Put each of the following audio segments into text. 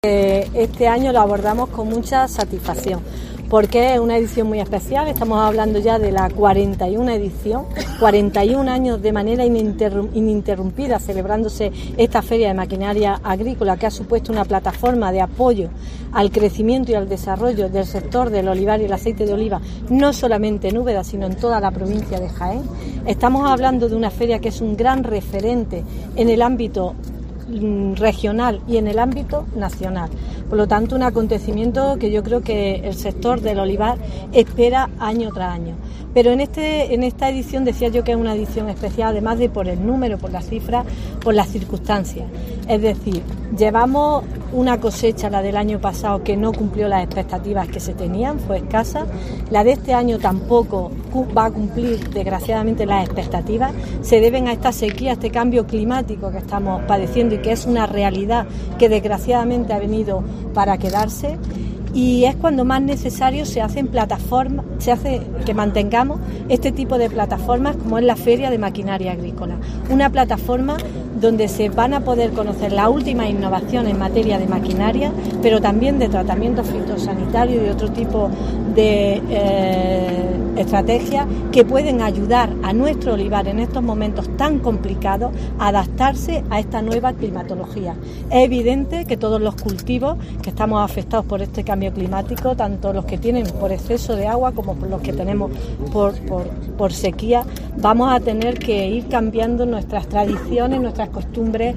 Este año lo abordamos con mucha satisfacción porque es una edición muy especial. Estamos hablando ya de la 41 edición, 41 años de manera ininterrumpida celebrándose esta Feria de Maquinaria Agrícola, que ha supuesto una plataforma de apoyo al crecimiento y al desarrollo del sector del olivar y el aceite de oliva, no solamente en Úbeda, sino en toda la provincia de Jaén. Estamos hablando de una feria que es un gran referente en el ámbito regional y en el ámbito nacional. Por lo tanto, un acontecimiento que yo creo que el sector del olivar espera año tras año. Pero en esta edición decía yo que es una edición especial, además de por el número, por las cifras, por las circunstancias. Es decir, llevamos una cosecha, la del año pasado, que no cumplió las expectativas que se tenían, fue escasa. La de este año tampoco va a cumplir, desgraciadamente, las expectativas. Se deben a esta sequía, a este cambio climático que estamos padeciendo y que es una realidad que desgraciadamente ha venido para quedarse. Y es cuando más necesario se hace que mantengamos este tipo de plataformas, como es la Feria de Maquinaria Agrícola. Una plataforma donde se van a poder conocer las últimas innovaciones en materia de maquinaria, pero también de tratamientos fitosanitarios y otro tipo de estrategias que pueden ayudar a nuestro olivar en estos momentos tan complicados a adaptarse a esta nueva climatología. Es evidente que todos los cultivos que estamos afectados por este cambio climático, tanto los que tienen por exceso de agua como por los que tenemos por sequía, vamos a tener que ir cambiando nuestras tradiciones, nuestras costumbres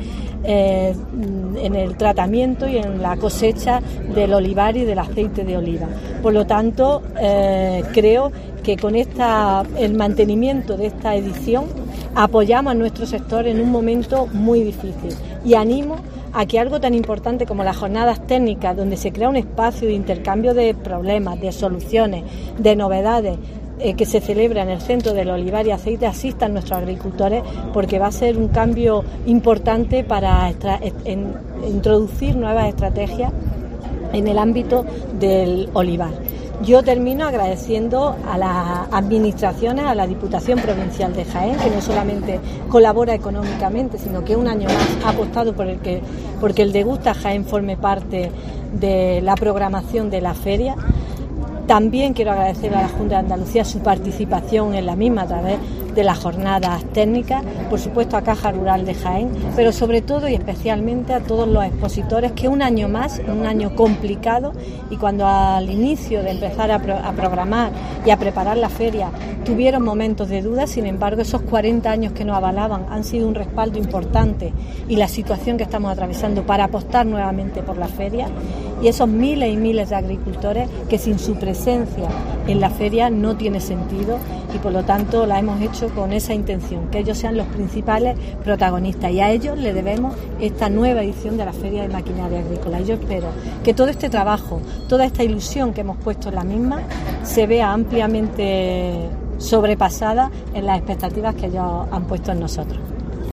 en el tratamiento y en la cosecha del olivar y del aceite de oliva. Por lo tanto, creo que con el mantenimiento de esta edición apoyamos a nuestro sector en un momento muy difícil, y animo a que algo tan importante como las jornadas técnicas, donde se crea un espacio de intercambio de problemas, de soluciones, de novedades, que se celebra en el Centro del Olivar y Aceite, asistan nuestros agricultores, porque va a ser un cambio importante para introducir nuevas estrategias en el ámbito del olivar. Yo termino agradeciendo a las administraciones, a la Diputación Provincial de Jaén, que no solamente colabora económicamente, sino que un año más ha apostado porque el Degusta Jaén forme parte de la programación de la feria. También quiero agradecer a la Junta de Andalucía su participación en la misma a través de las jornadas técnicas, por supuesto a Caja Rural de Jaén, pero sobre todo y especialmente a todos los expositores que un año más, un año complicado, y cuando al inicio de empezar a programar y a preparar la feria tuvieron momentos de duda, sin embargo esos 40 años que nos avalaban han sido un respaldo importante, y la situación que estamos atravesando para apostar nuevamente por la feria, y esos miles y miles de agricultores que sin su presencia en la feria no tiene sentido, y por lo tanto la hemos hecho con esa intención, que ellos sean los principales protagonistas, y a ellos le debemos esta nueva edición de la Feria de Maquinaria Agrícola. Y yo espero que todo este trabajo, toda esta ilusión que hemos puesto en la misma, se vea ampliamente sobrepasada en las expectativas que ellos han puesto en nosotros.